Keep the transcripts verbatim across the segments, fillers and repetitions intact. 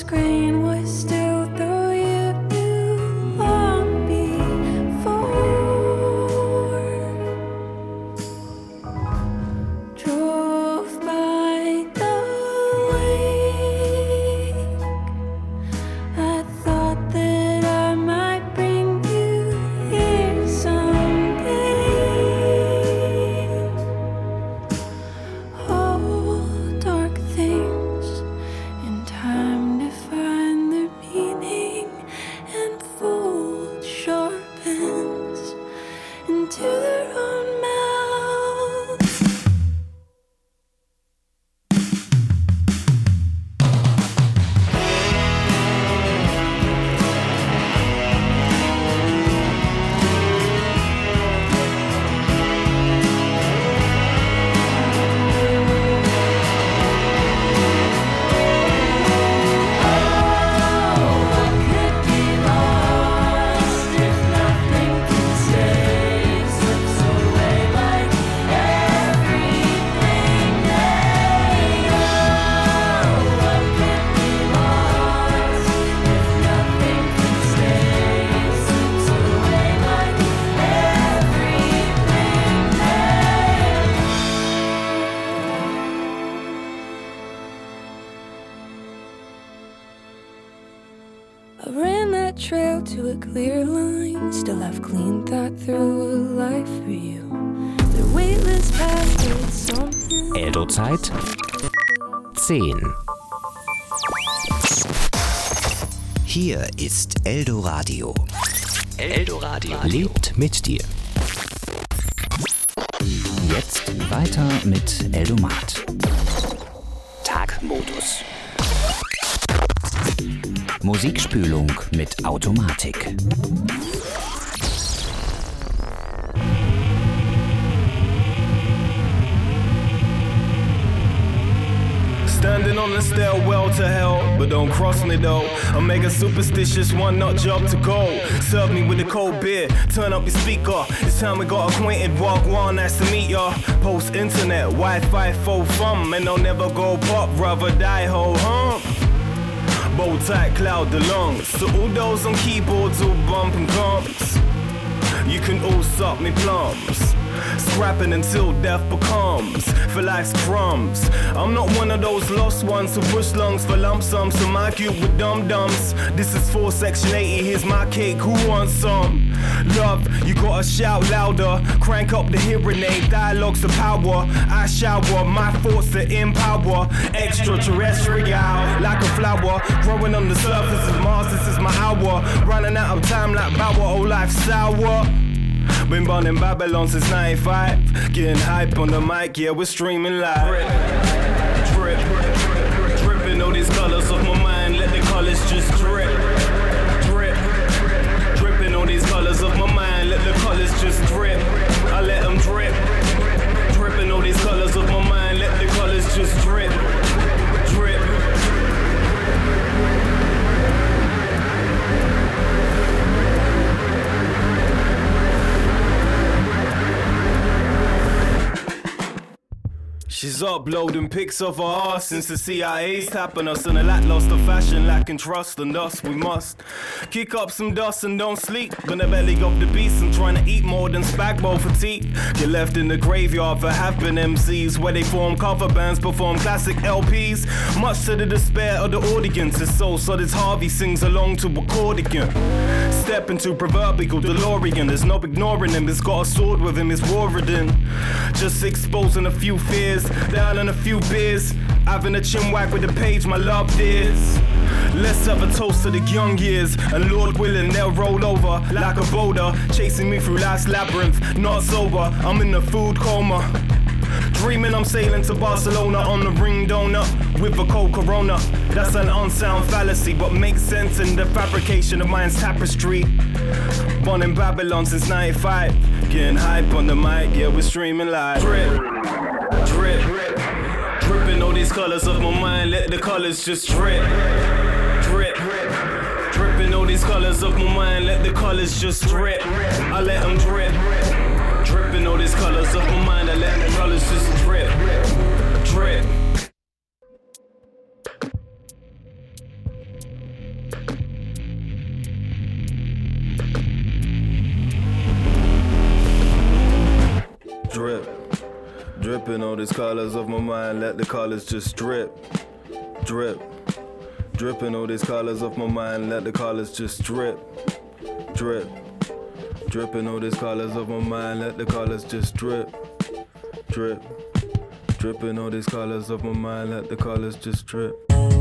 screen was still through you long before. Drove by the lake. I thought that I might bring you here someday. All dark things in time to find their meaning, and fold sharp ends into their own mouths. I ran that trail to a clear line. Still have clean thought through a life for you. The weightless path with something. Eldo-Zeit zehn. Hier ist Eldoradio. Eldoradio lebt mit dir. Jetzt weiter mit Eldomat. Tagmodus. Musikspülung mit Automatik. Standing on the stairwell to hell, but don't cross me though. I'll make a superstitious one nut job to go. Serve me with a cold beer, turn up your speaker. It's time we got acquainted, walk one, nice to meet ya. Post internet, Wi-Fi, faux fun, and I'll never go pop, rather die ho hum. Bow tie, cloud the lungs. So all those on keyboards all bumping gums. You can all suck me plums. Scrapping until death becomes for life's crumbs. I'm not one of those lost ones who push lungs for lump sums. So my cube with dum-dums. This is for section eighty, here's my cake, who wants some? Love, you gotta shout louder. Crank up the hearing aid, dialogue's the power. I shower, my thoughts are in power. Extraterrestrial, like a flower. Growing on the surface of Mars, this is my hour. Running out of time like Bauer, oh life's sour. Been born in Babylon since ninety-five. Getting hype on the mic, yeah, we're streaming live. Drip, drip, dripping all these colors of my mind. Let the colors just drip. Drip, dripping all these colors of my mind. Let the colors just drip. I let them drip. Dripping all these colors of my mind. Let the colors just drip. Drip. She's uploading pics of her ass since the C I A's tapping us in a lackluster fashion, lacking trust, and thus we must kick up some dust and don't sleep. In the belly of the beast, I'm trying to eat more than spag bowl fatigue. Get left in the graveyard for have-been M Cs, where they form cover bands, perform classic L Ps. Much to the despair of the audience, it's so solid Harvey sings along to accordion. Step into proverbial DeLorean, there's no ignoring him, he's got a sword with him, he's roaring. Just exposing a few fears, down on a few beers, having a chin wag with the page my love is. Let's have a toast to the young years, and Lord willing they'll roll over like a boulder, chasing me through life's labyrinth, not sober, I'm in a food coma. Dreaming I'm sailing to Barcelona on the ring donut with a cold Corona. That's an unsound fallacy, but makes sense in the fabrication of mind's tapestry. Born in Babylon since ninety-five, getting hype on the mic, yeah, we're streaming live. Drip, drip, dripping all these colors of my mind, let the colors just drip. Drip, dripping all these colors of my mind, let the colors just drip. I let them drip. Dripping all these colors of my mind, I let the colors just drip. Drip. Dripping all these colors of my mind, let the colors just drip, drip. Dripping all these colors of my mind, let the colors just drip, drip. Dripping all these colors of my mind, let the colors just drip, drip. Dripping all these colors of my mind, let the colors just drip.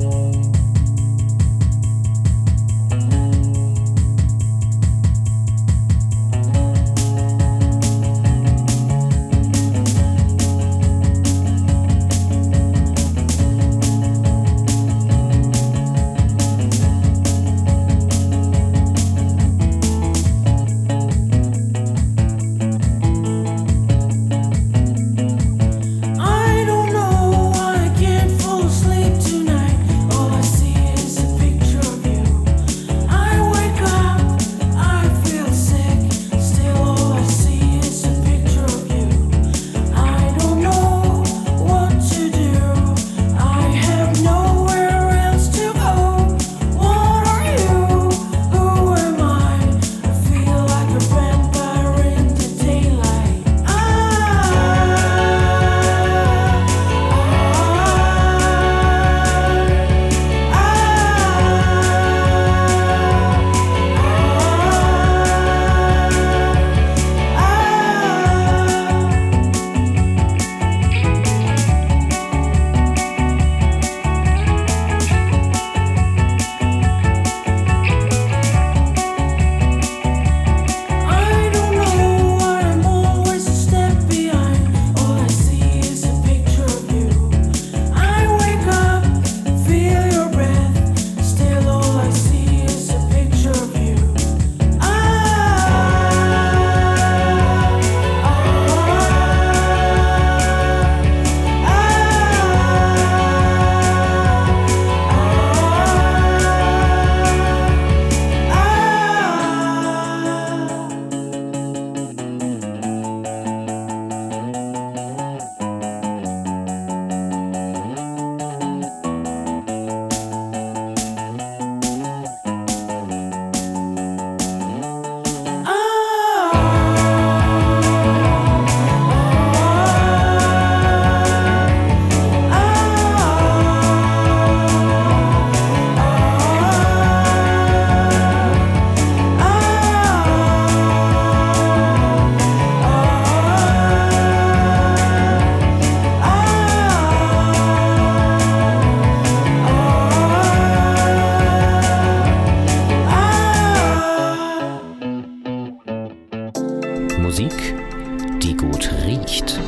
Musik, die gut riecht.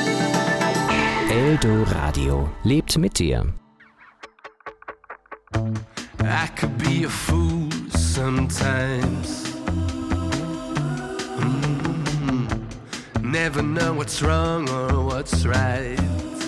Eldoradio lebt mit dir. I could be a fool sometimes. Mm-hmm. Never know what's wrong or what's right.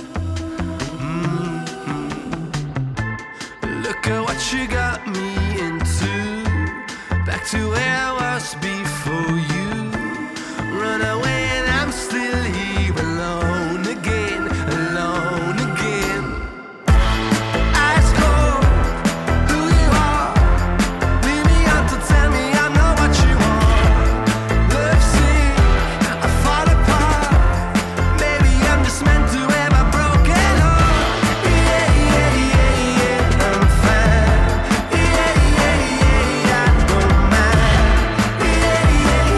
Mm-hmm. Look at what you got me into. Back to where I was before you. Run away and I'm still here alone again, alone again. Ice cold, who you are. Leave me out to tell me I'm not what you want. Love sick, I fall apart. Maybe I'm just meant to have a broken heart. Yeah, yeah, yeah, yeah, I'm fine. Yeah, yeah, yeah, I don't mind. Yeah, yeah, yeah.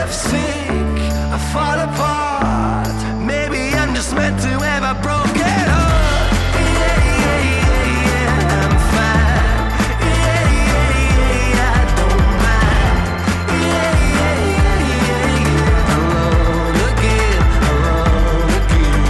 sink, I fall apart. Maybe I'm just meant to have a broken heart. Yeah, yeah, yeah, yeah, I'm fine. Yeah, yeah, yeah, yeah, I don't mind. Yeah, yeah, yeah, yeah, yeah, alone again, alone again.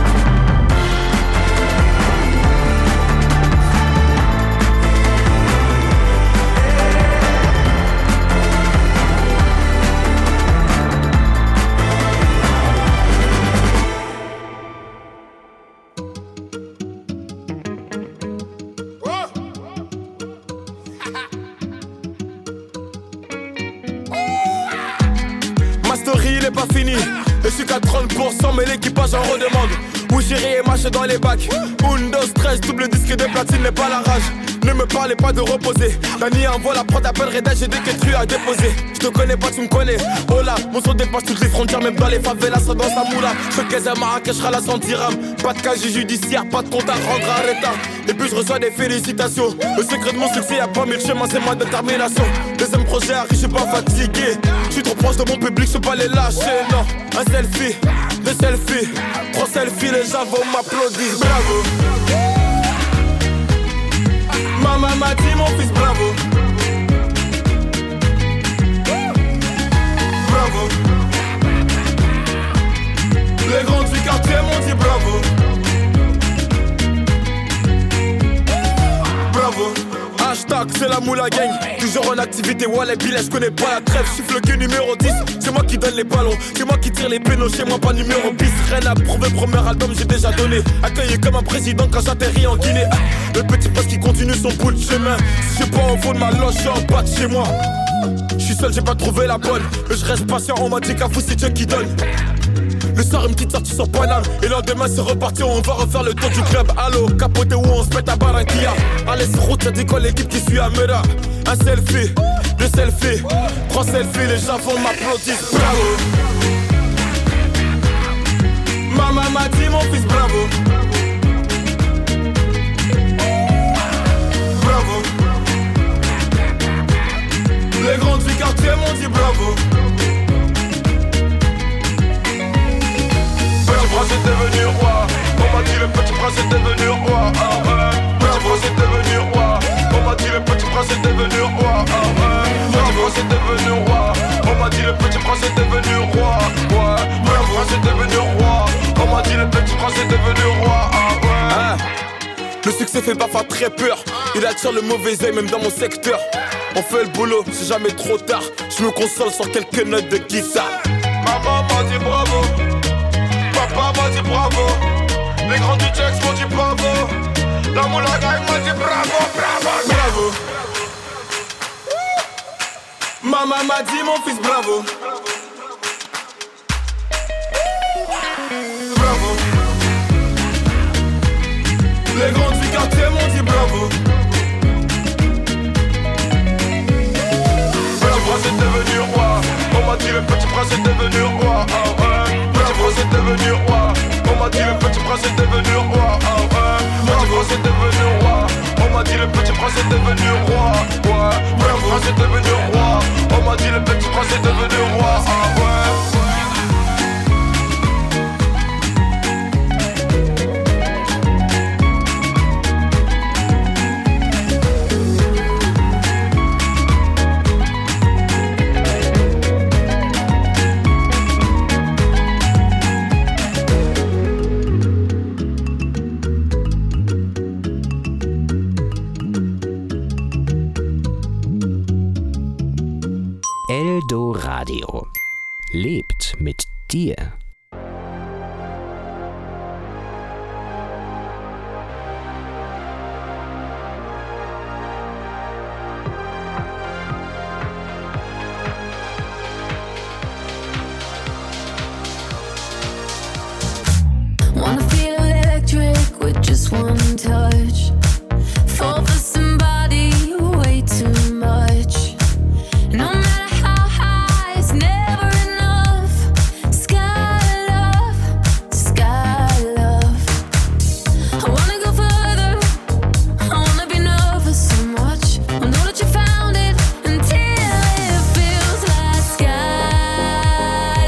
Ma story il est pas fini. Et je suis qu'à trente pour cent mais l'équipage en redemande. Où j'irai et marche dans les bacs. Windows treize, double disque de platine n'est pas la rage. Ne me parlez pas de reposer. Dani envoie la prod, appelle Reda, j'ai des que à déposer. Je te connais pas, tu me connais. Oh là, mon son dépasse toutes les frontières, même dans les favelas, ça danse la moula. Je caisse à Marrakech, je la cent dirhams. Pas de casier judiciaire, pas de compte à rendre à l'état. Et puis je reçois des félicitations. Le secret de mon succès, y'a pas mille chemins, c'est ma détermination. Deuxième projet arrive, je suis pas fatigué. Je suis trop proche de mon public, je peux pas les lâcher, non. Un selfie, deux selfies, trois selfies, les gens vont m'applaudir. Bravo. Maman m'a dit mon fils bravo. Bravo. Les grands du quartier m'ont dit bravo. Bravo. Hashtag c'est la moula gang. Toujours en activité, ouais les billets, je connais pas la trêve. Je suis le queue numéro dix. C'est moi qui donne les ballons, c'est moi qui tire les pénaux. Chez moi pas numéro bis. Rien à prouver, premier album j'ai déjà donné. Accueilli comme un président quand j'atterris en Guinée. Le petit poste qui continue son bout de chemin. Si je suis pas au fond de ma loge, je suis en bas de chez moi. Je suis seul, j'ai pas trouvé la bonne. Mais je reste patient, on m'a dit qu'à vous c'est Dieu qui donne. Le soir une petite sortie sur Paname. Et le lendemain c'est reparti, on va refaire le tour du club. Allo, capoté où on se met à Barranquilla. Allez sur route, ça dit quoi l'équipe qui suit à Mera. Un selfie, deux selfies, trois selfies, les gens vont m'applaudir. Bravo. Maman m'a dit mon fils bravo. Bravo. Les grands du quartier m'ont dit bravo. Petit prince est devenu roi. On m'a dit le petit prince est devenu roi. Ah ouais. Petit prince est devenu roi. On m'a dit le petit prince est devenu roi. Ah ouais. Petit prince est devenu roi. On m'a dit le petit prince est devenu roi. Ouais. Petit prince est devenu roi. On m'a dit le petit prince est devenu roi. Ah ouais. Le succès fait parfois très peur. Il attire le mauvais œil même dans mon secteur. On fait le boulot, c'est jamais trop tard. Je me console sur quelques notes de guitare. Maman m'a dit bravo. Papa m'a dit bravo. Les grands du Jax m'ont dit bravo. La moula gang m'a dit bravo, bravo, bravo. Maman m'a dit mon fils bravo. Bravo. Les grands du quartier m'ont dit bravo. Petit prince est devenu roi. On m'a dit le petit prince est devenu roi. Ah ouais. Petit prince est devenu roi. On m'a dit le petit prince est devenu roi. Ah ouais. Petit prince est devenu roi. On m'a dit le petit prince est devenu roi. Ouais. Petit prince est devenu roi. On m'a dit le petit prince est devenu roi. Ah ouais. Eldoradio. Lebt mit dir. Wanna feel electric with just one touch. Fall for somebody way too much. No matter how high, it's never enough. Sky love, sky love. I wanna go further. I wanna be nervous so much. I know that you found it until it feels like sky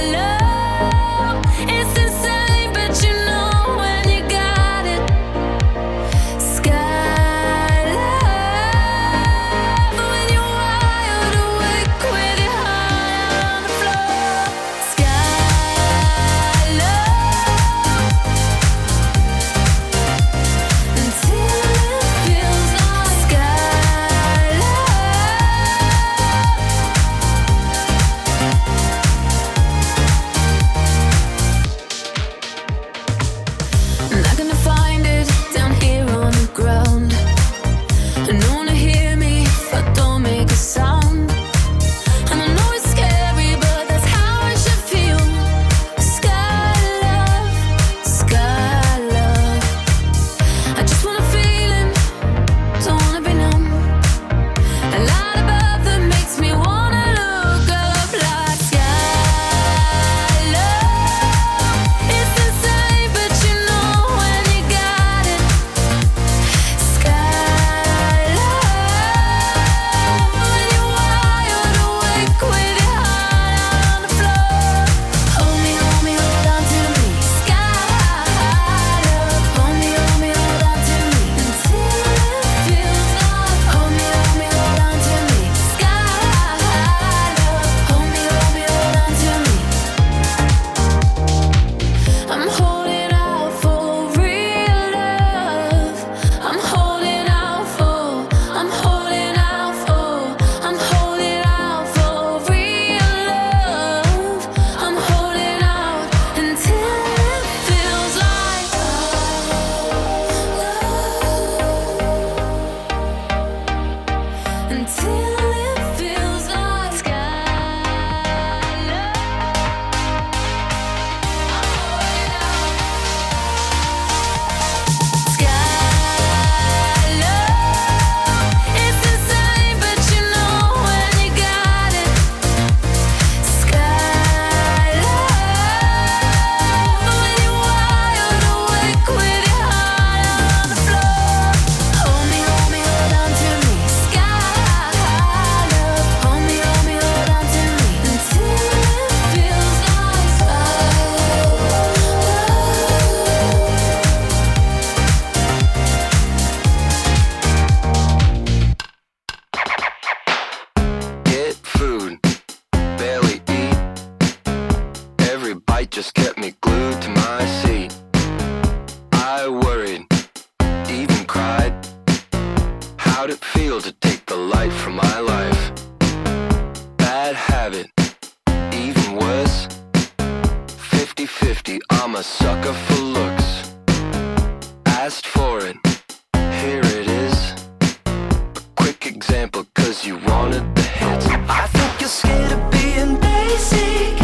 just kept me glued to my seat. I worried, even cried. How'd it feel to take the light from my life? Bad habit, even worse. Fifty-fifty, I'm a sucker for looks. Asked for it, here it is. A quick example, cause you wanted the hits. I think you're scared of being basic.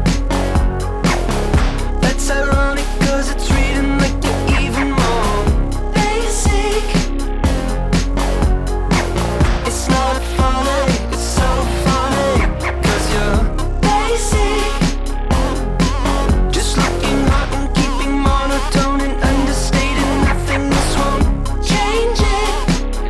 That's ironic, cause it's reading like you're even more basic. It's not funny, it's so funny, cause you're basic. Just looking hot and keeping monotone and understating nothing. This won't change it.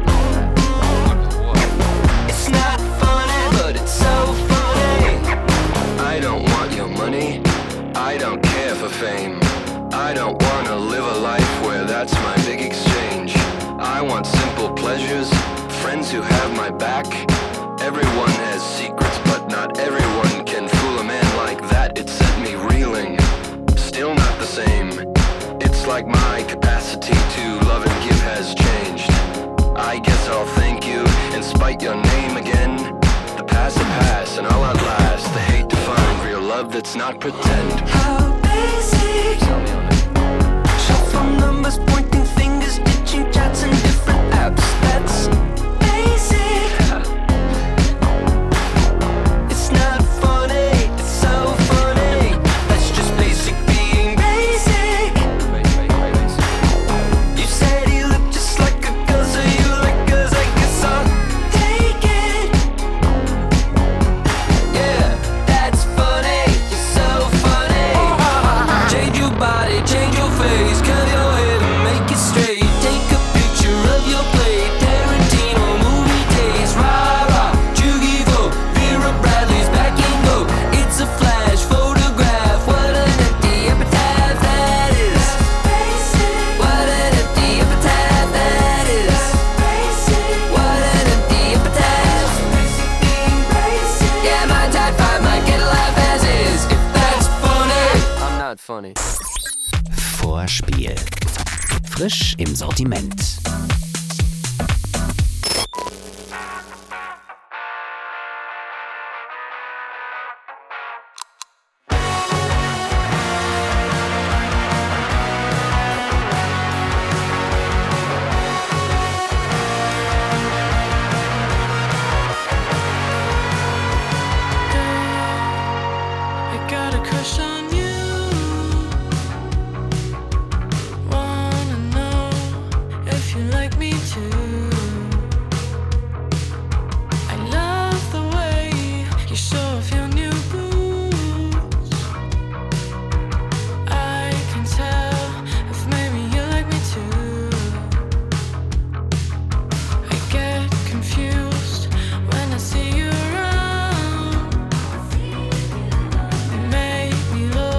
It's not funny, but it's so funny. I don't want your money, I don't care for fame. I don't wanna live a life where that's my big exchange. I want simple pleasures, friends who have my back. Everyone has secrets, but not everyone can fool a man like that. It set me reeling, still not the same. It's like my capacity to love and give has changed. I guess I'll thank you and spite your name again. The past will pass and I'll outlast the hate to find real love that's not pretend. How basic? Tell me on it. Shuffle numbers, pointing fingers, ditching chats and different apps. That's basic. It's not funny, it's so funny. That's just basic being basic. You said you look just like a girl, so you like girls, I guess I'll take it. Yeah, that's funny, you're so funny. Change your body, change your face, curl your hair and make it straight. Take a picture of your plate, Tarantino movie days. Rah rah, Jugivo, Vera Bradley's back in go. It's a flash photograph. What an empty epitaph that is. What an empty epitaph that is. What an empty epitaph. Yeah, my type five might get a laugh as is. If that's funny, I'm not funny. Vorspiel. Frisch im Sortiment. I got a crush on you. Wanna know if you like me too. I love the way you show off your new boots. I can tell if maybe you like me too. I get confused when I see you around. You make me look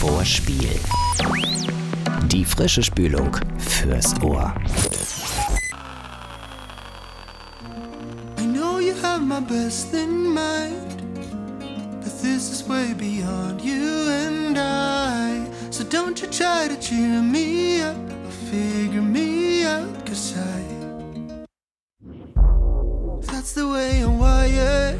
Vorspiel. Die frische Spülung fürs Ohr. I know you have my best in mind, but this is way beyond you and I. So don't you try to cheer me up or figure me out, 'cause I, that's the way I'm wired.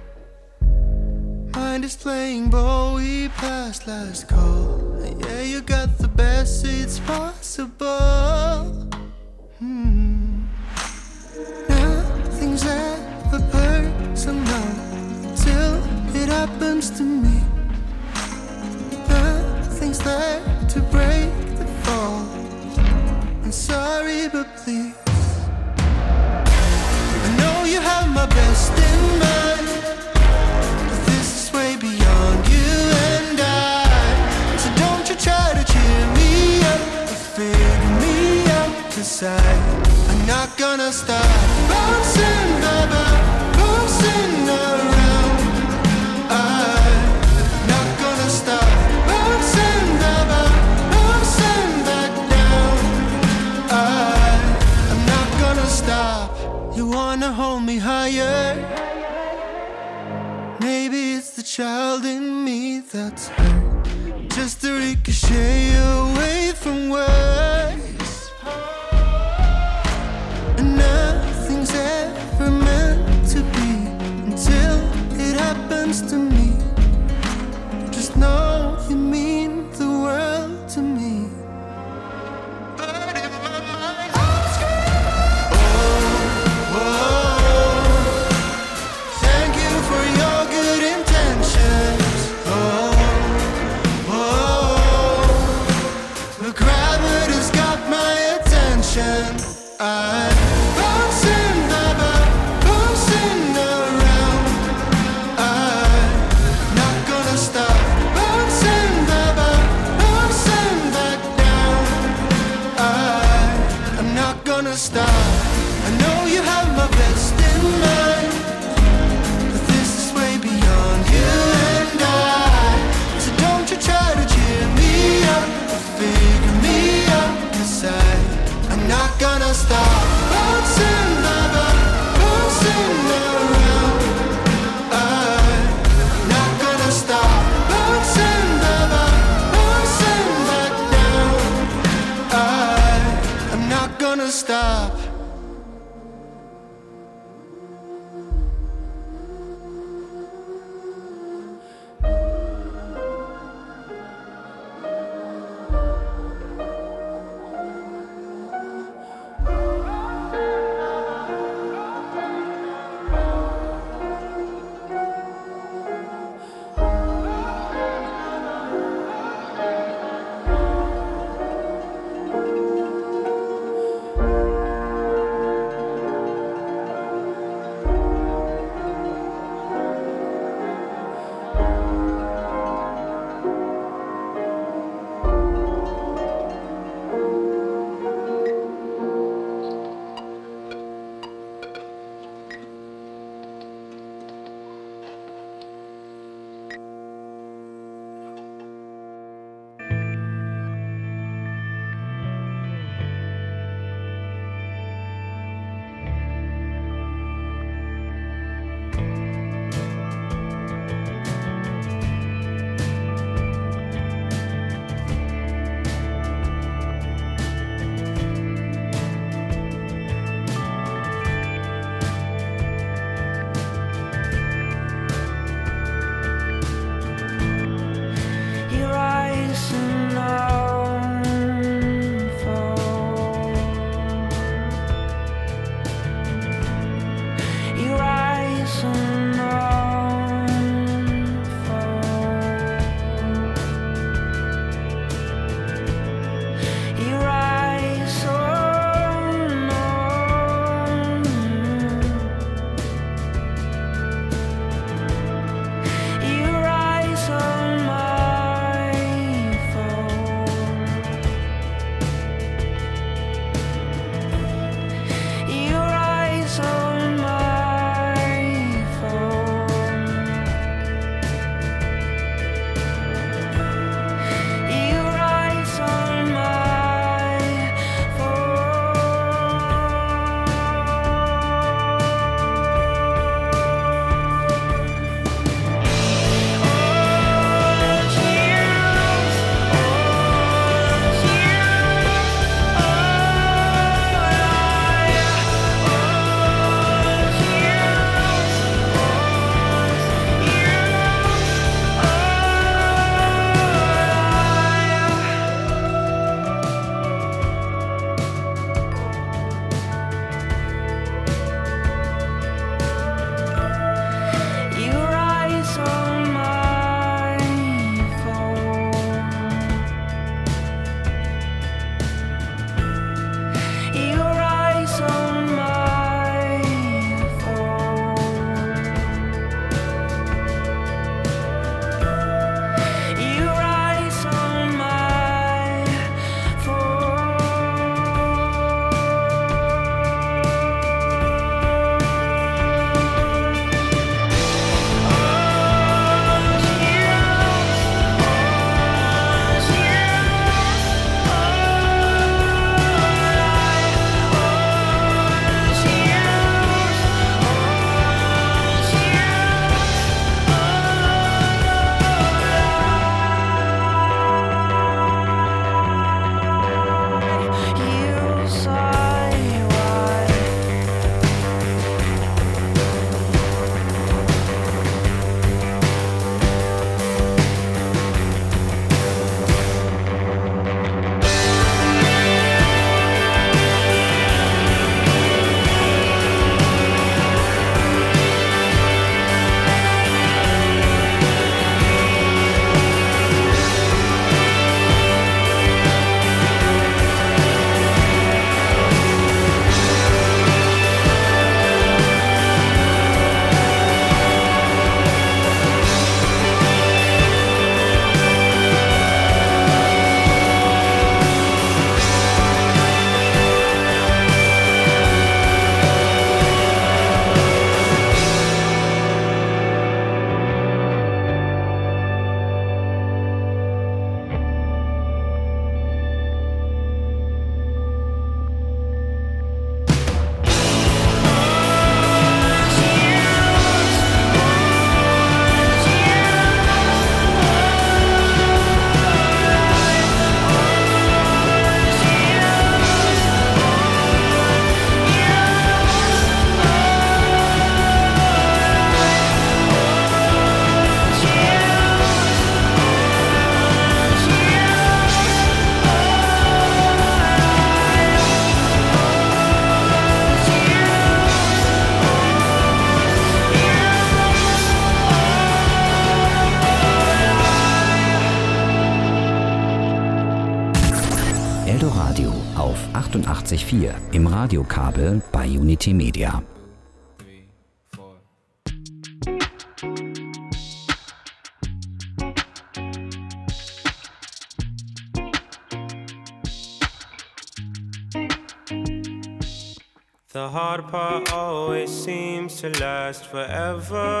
Mind is playing Bowie past last call. Yeah, you got the best seats possible. Hmm. Nothing's ever personal till it happens to me. Nothing's there to break the fall. I'm sorry, but please, I know you have my best in mind, but this is way beyond you and I. So don't you try to cheer me up or figure me out, 'cause I, I'm not gonna stop bouncing, baby, bouncing around. I'm not gonna stop bouncing, baby, bouncing back down. I, I'm not gonna stop. You wanna hold me higher? Maybe it's the child in me that's hurt, just to ricochet away from words. And nothing's ever meant to be until it happens to me. Just know you mean the world to me. But if my mind goes screaming, oh, oh, thank you for your good intentions. Oh, oh, the gravity's got my attention. I'm bouncing, baby, bouncing around. I'm not gonna stop bouncing, baby, bouncing back down. I, I'm not gonna stop. I know you have my best in mind, but this is way beyond you and I. So don't you try to cheer me up or figure me out, 'cause I, I'm not gonna stop bouncing, baby, bouncing around. I'm not gonna stop bouncing, baby, bouncing back down. I, I'm not gonna stop. auf achtundachtzig Komma vier im Radiokabel bei Unity Media. The hard part always seems to last forever.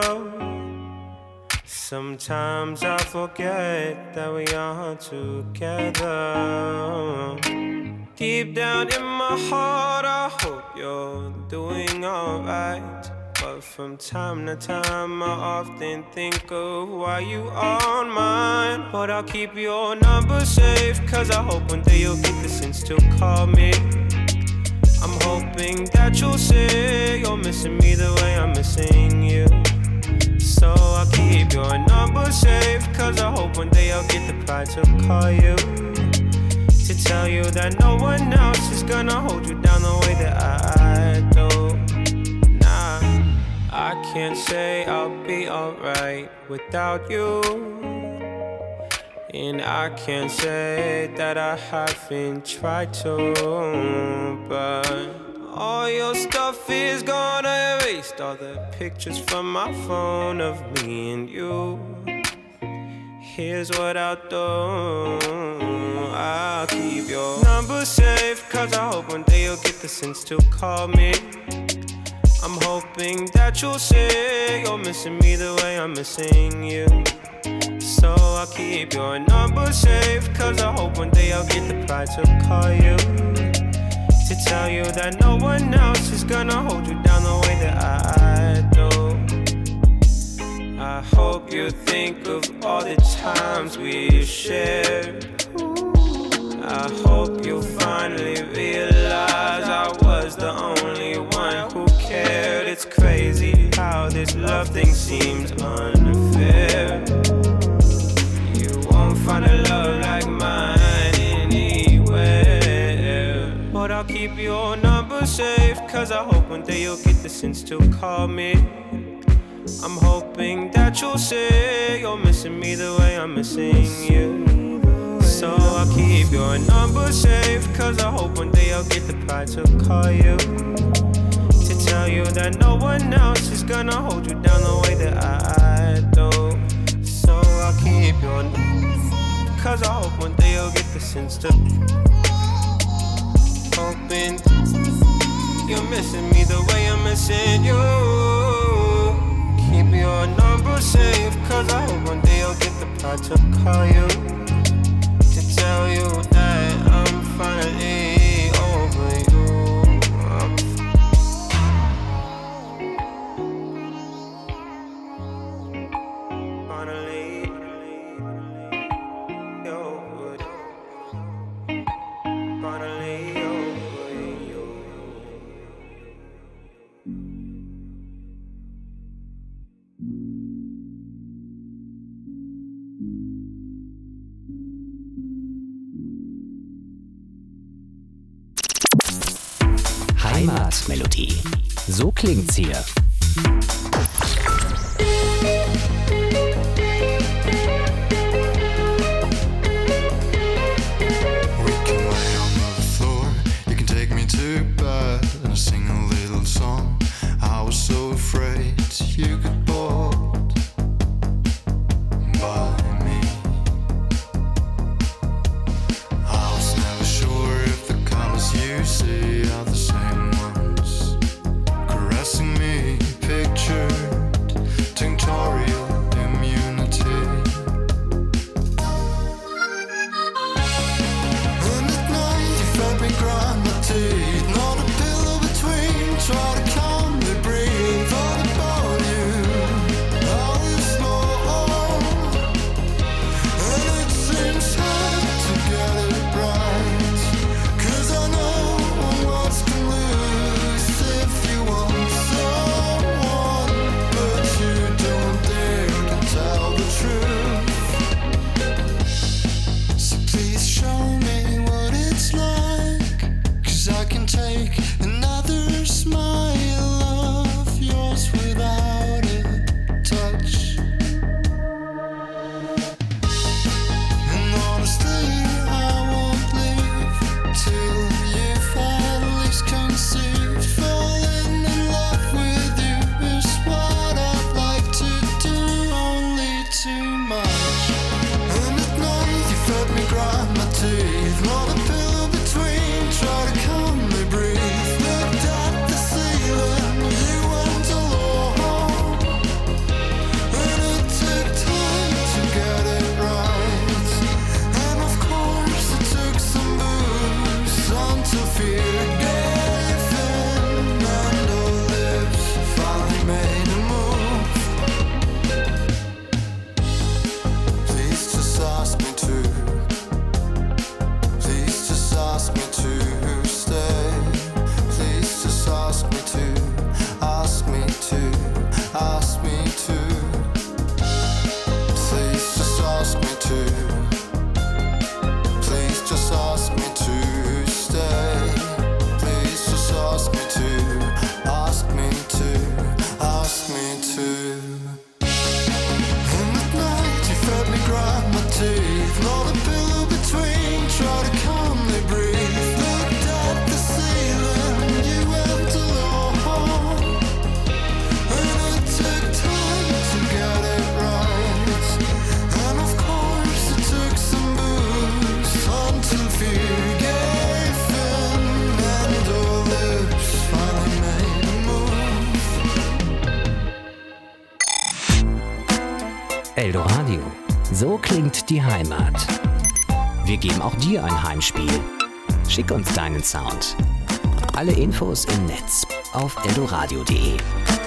Sometimes I forget that we are together. Deep down in my heart, I hope you're doing alright. But from time to time, I often think of why you aren't mine. But I'll keep your number safe, cause I hope one day you'll get the sense to call me. I'm hoping that you'll say you're missing me the way I'm missing you. So I'll keep your number safe, cause I hope one day I'll get the pride to call you, to tell you that no one else is gonna hold you down the way that I do. Nah, I can't say I'll be alright without you, and I can't say that I haven't tried to, but all your stuff is gone. I erased all the pictures from my phone of me and you. Here's what I'll do, I'll keep your number safe, cause I hope one day you'll get the sense to call me. I'm hoping that you'll say you're missing me the way I'm missing you. So I'll keep your number safe, cause I hope one day I'll get the pride to call you, to tell you that no one else is gonna hold you down the way that I do. I hope you think of all the times we shared. I hope you finally realize I was the only one who cared. It's crazy how this love thing seems unfair. You won't find a love like mine anywhere. But I'll keep your number safe, cause I hope one day you'll get the sense to call me. I'm hoping that you'll say you're missing me the way I'm missing you. So I'll keep your number safe, cause I hope one day I'll get the pride to call you, to tell you that no one else is gonna hold you down the way that I do. So I'll keep your number, cause I hope one day you'll get the sense to, hoping you're missing me the way I'm missing you. Keep your number safe, cause I hope one day I'll get the pride to call you, to tell you that I'm finally over you. I'm finally over you. Finally over you. Heimatmelodie. So klingt's hier. We can lay on the floor, you can take me to bed, and I'll sing a little song. I was so afraid you could bored by me. I was never sure if the colors you see are the same ones caressing me. Picture Radio. So klingt die Heimat. Wir geben auch dir ein Heimspiel. Schick uns deinen Sound. Alle Infos im Netz auf eldoradio punkt de.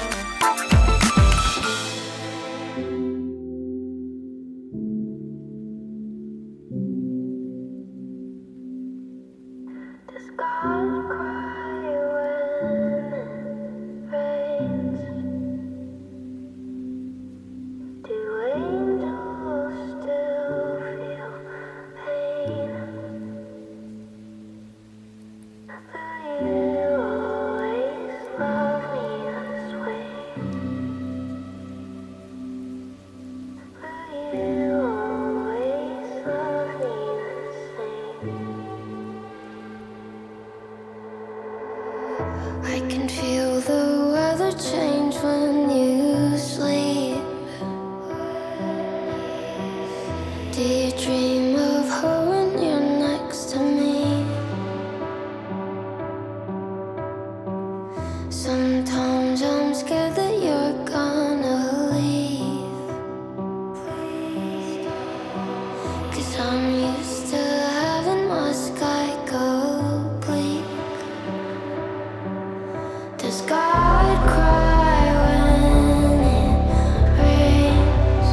I can feel the weather change when you sleep. Do you dream of her when you're next to me? Sometimes I'm scared that you're gonna leave, 'cause I'm used to having my sky go bleak. Does God cry when it rains?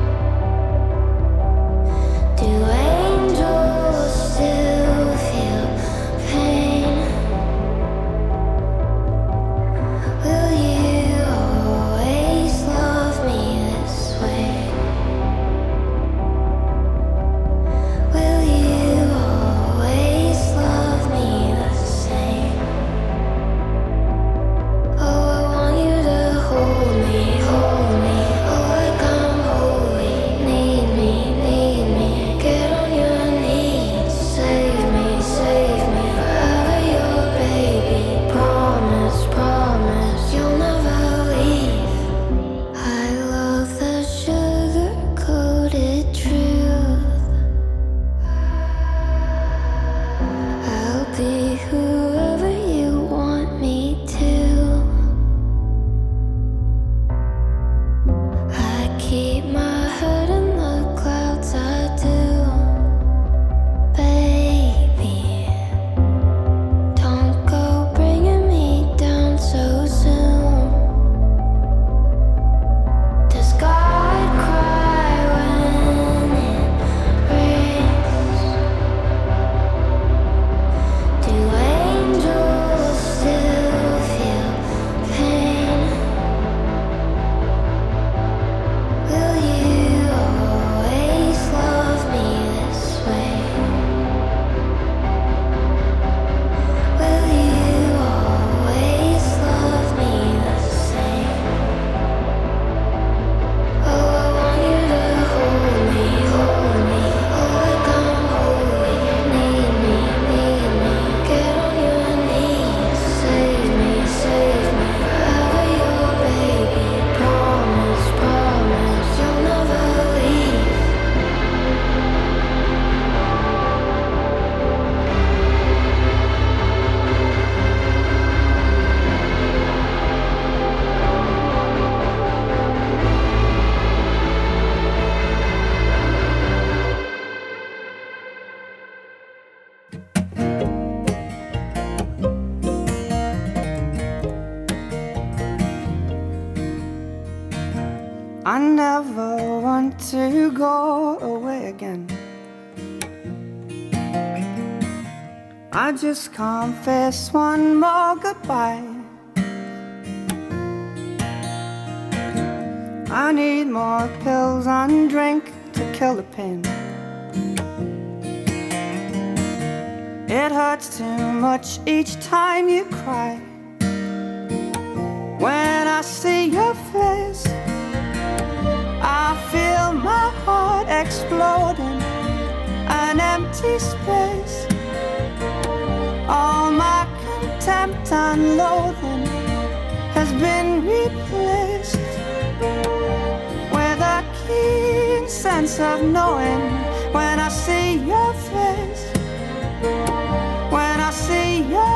Do angels still feel pain? Will you always love me this way? Will you always love me the same? Oh, I want you to hold me, hold me. Oh, like I'm holy. Need me, need me. Get on your knees. Save me, save me. Forever your baby. Promise, promise. You'll never leave. I love the sugar-coated truth. I'll be whoever you want me to. I keep my head in the clouds, I do. Baby, don't go bringing me down so soon. Does God cry when it rains? Do angels still feel pain? Will you always love me this way? Will you always love me the same? Oh, I want you to hold me, hold me. Oh, like I'm holy. Need me, need me. Get on your knees. Save me, save me. Forever your baby. Promise, promise. You'll never leave. I never want to go away again. I just can't face one more goodbye. I need more pills and drink to kill the pain. It hurts too much each time you cry. When I see your face, I feel my heart exploding, an empty space. All my contempt and loathing has been replaced with a keen sense of knowing. When I see your face, when I see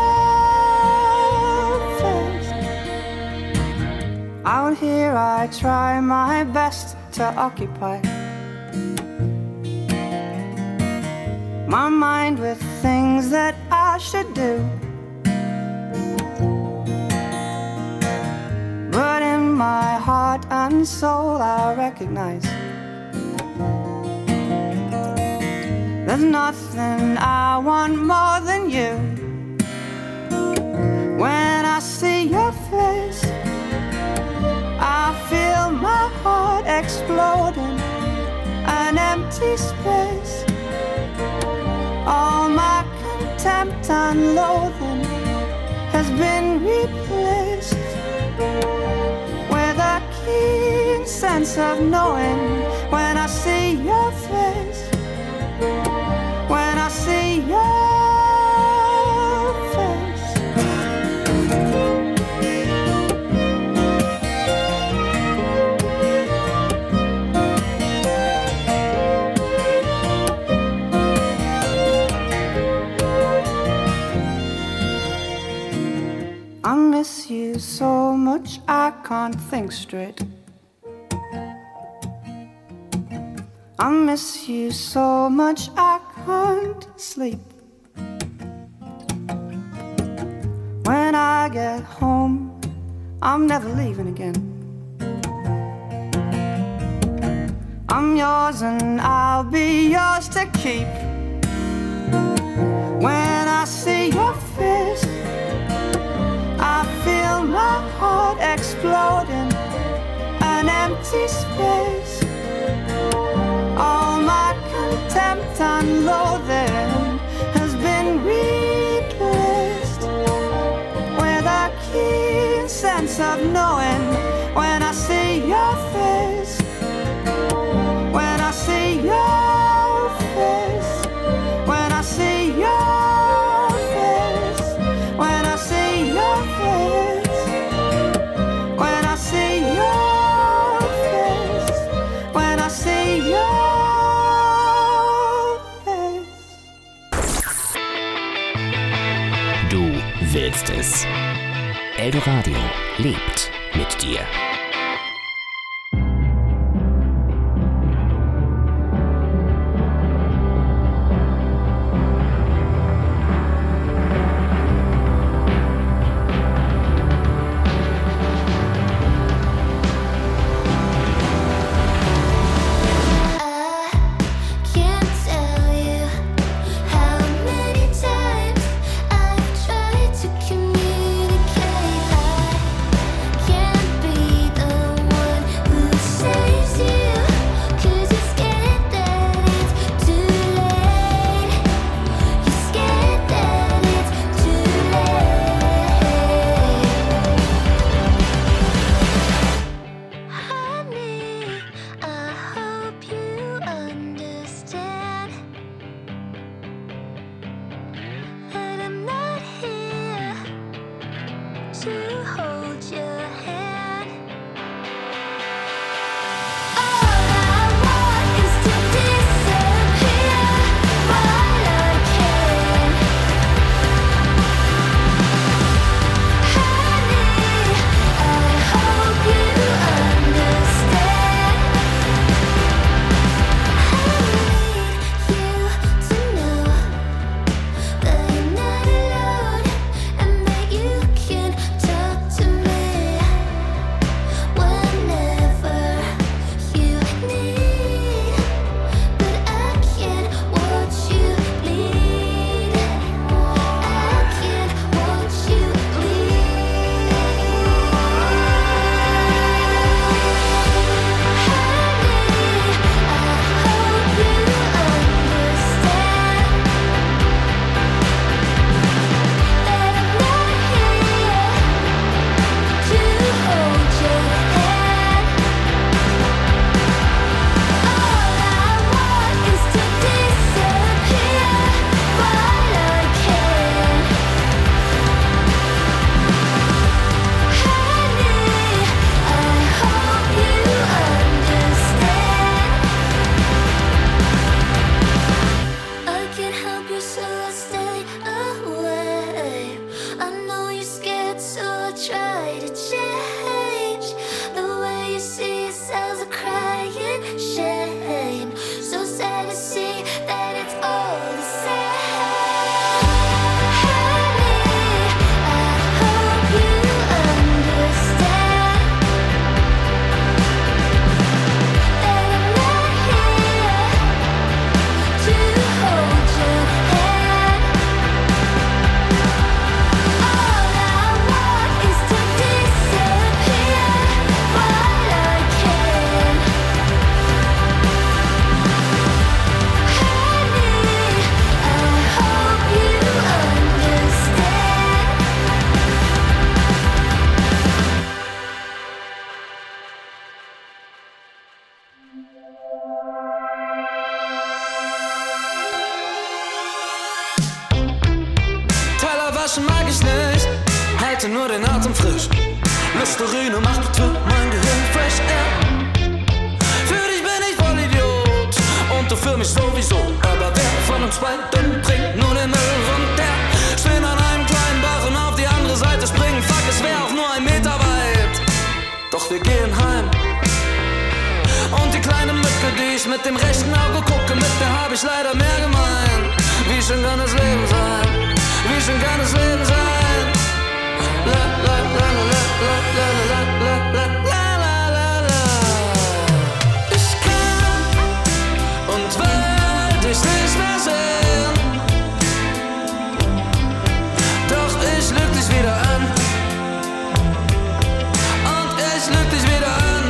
your face. Out here I try my best to occupy my mind with things that I should do. But in my heart and soul I recognize there's nothing I want more than you. When I see your face, I feel my heart exploding, an empty space. All my contempt and loathing has been replaced with a keen sense of knowing. When I see your face, when I see your face. I miss you so much I can't think straight. I miss you so much I can't sleep. When I get home, I'm never leaving again. I'm yours and I'll be yours to keep. When I see your face, I feel my heart exploding, an empty space. All my contempt and loathing has been replaced with a keen sense of knowing. When I see your face, when I see your face, when I see your face, when I see your face, when I see your face, when I see your Du willst es. Eldoradio lebt mit dir. Be und frisch. Listerine macht für mein Gehirn fresh air. Für dich bin ich voll Idiot und du für mich sowieso. Aber wer von uns beiden bringt nun den Müll runter? Stehen an einem kleinen Bach und auf die andere Seite springen. Fuck, es wär auch nur ein Meter weit. Doch wir gehen heim. Und die kleine Mücke, die ich mit dem rechten Auge gucke, mit der hab ich leider mehr gemein. Wie schön kann das Leben sein? Wie schön kann das Leben sein? La la la la la la la la la la la la la. Ich kann und will dich nicht mehr sehen. Doch ich lüg dich wieder an. Und ich lüg dich wieder an.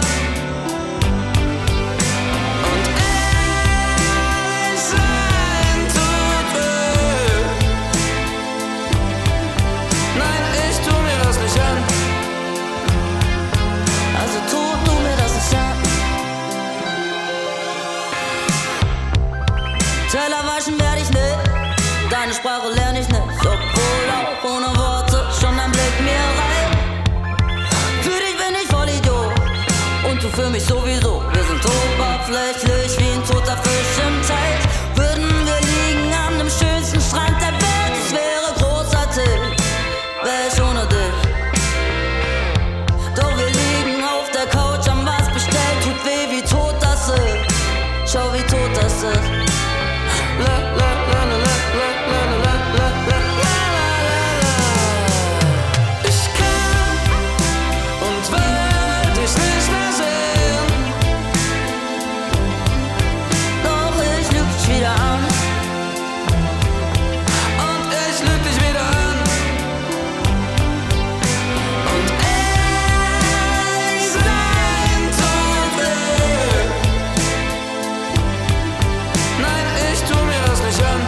Und ehrlich sein tut weh. Nein, ich tu mir das nicht an. Also tu du mir das nicht an. Teller waschen werd ich nicht, deine Sprache lern ich nicht, obwohl auch ohne Worte schon ein Blick mir reicht. Für dich bin ich voll Idiot und du für mich sowieso. Wir sind oberflächlich wie ein toter Fisch im Teich. Würden wir liegen an dem schönsten Strand der Welt, es wäre großartig, wär ich ohne dich. Doch wir liegen auf der Couch, haben was bestellt, tut weh, wie tot das ist. Schau, wie tot das ist. La la la la la la la la la la la. Ich kann und will dich nicht mehr sehen. Doch ich lüg dich wieder an. Und ich lüg dich wieder an. Und ehrlich sein tut weh. Nein, ich tu mir das nicht an.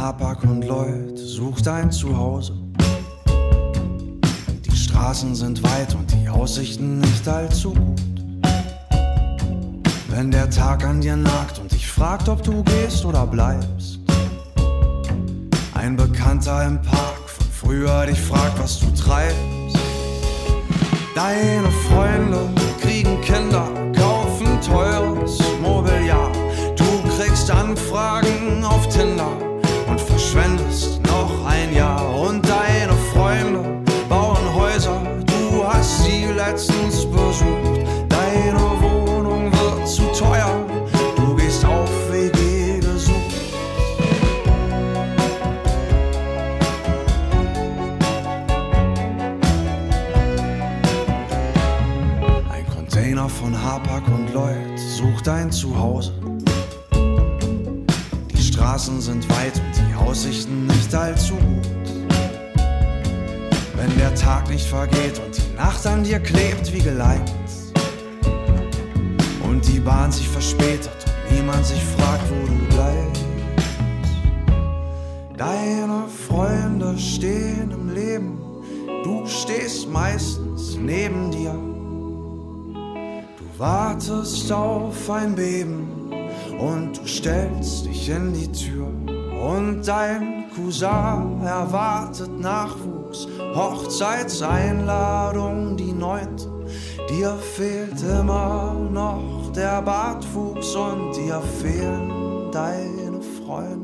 Hapag und Lloyd sucht ein Zuhause. Die Straßen sind weit und die Aussichten nicht allzu gut. Wenn der Tag an dir nagt und dich fragt, ob du gehst oder bleibst. Ein Bekannter im Park von früher dich fragt, was du treibst. Deine Freunde kriegen Kinder, kaufen teures Mobiliar. Du kriegst Anfragen auf Tinder und verschwendest noch ein Jahr. Und deine Freunde bauen Häuser, du hast sie letztens besucht. Deine Wohnung wird zu teuer, du gehst auf W G gesucht. Ein Container von Hapag und Lloyd sucht ein Zuhause. Die Straßen sind weit und die Aussichten nicht allzu gut. Wenn der Tag nicht vergeht und die Nacht an dir klebt wie geleimt und die Bahn sich verspätet und niemand sich fragt, wo du bleibst. Deine Freunde stehen im Leben, du stehst meistens neben dir. Du wartest auf ein Beben und du stellst dich in die Tür. Und dein Cousin erwartet Nachwuchs, Hochzeitseinladung die neunte. Dir fehlt immer noch der Bartwuchs und dir fehlen deine Freunde.